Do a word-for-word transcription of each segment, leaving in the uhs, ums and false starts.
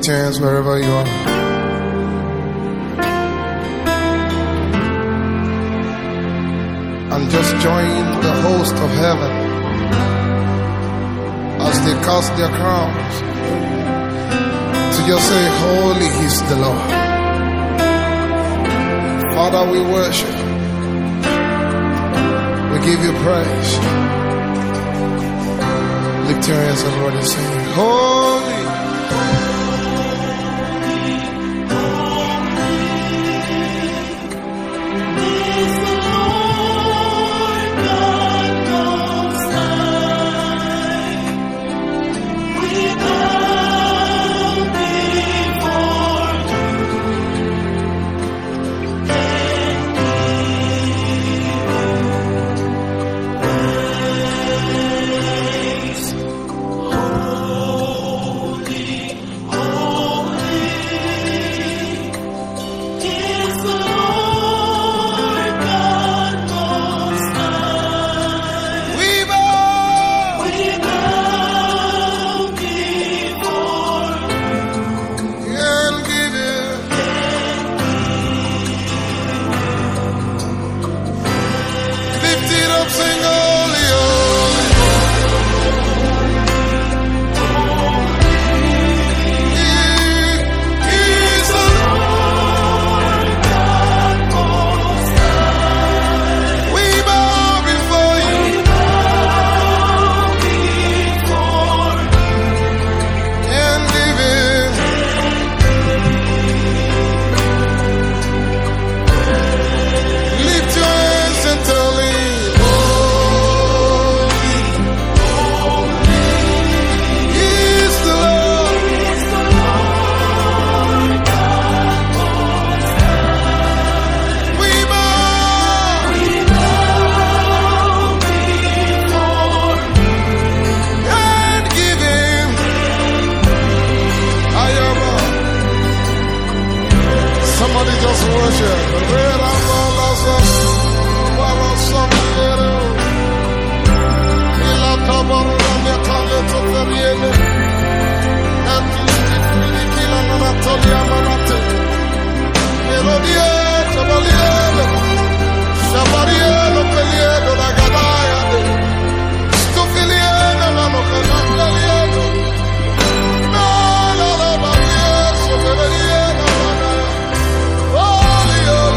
Lift your hands wherever you are. And just join the host of heaven as they cast their crowns to just say, holy is the Lord. Father, we worship. We give you praise. Lift your hands and Lord and say, holy. Holy,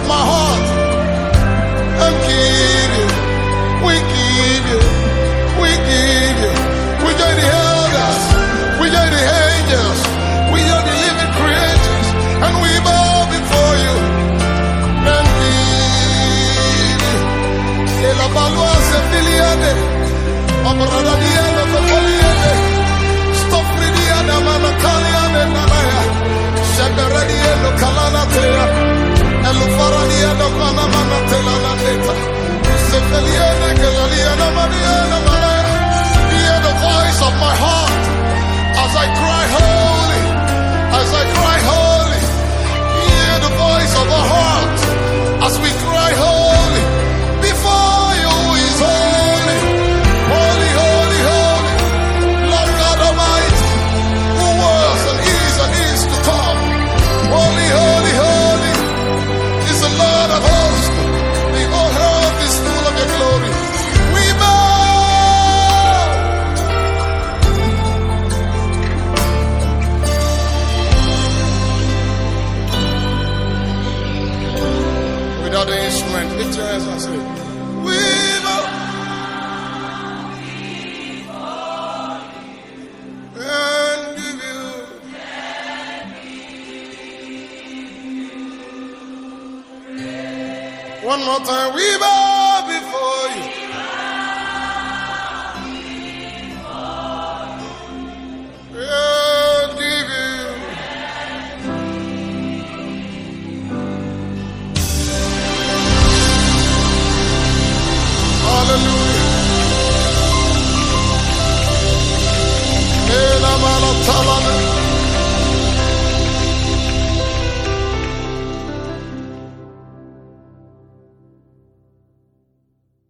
of my heart. And give you, we give you, we give you. We join the elders, we join the angels, we join the living creatures, and we bow before you. And give you. El abalua se filiade, amrada diana se filiade. Stop fridiana mama kaliane nanaya. Shabaradiano kalana tea. Elufaradiano kana mana tela la neta. Sefeliane kelaliana maniana manaya. Hear the voice of my heart as I cry holy, as I cry holy. Hear the voice of our heart as we cry holy. Before you is holy, holy, holy, holy. Lord God Almighty, who was and is and is to come. Holy, holy, holy is the Lord of hosts. The whole earth is full of your glory. We bow. Without the instrument, lift your hands and say, we bow. And give you. One more time, we bow before you.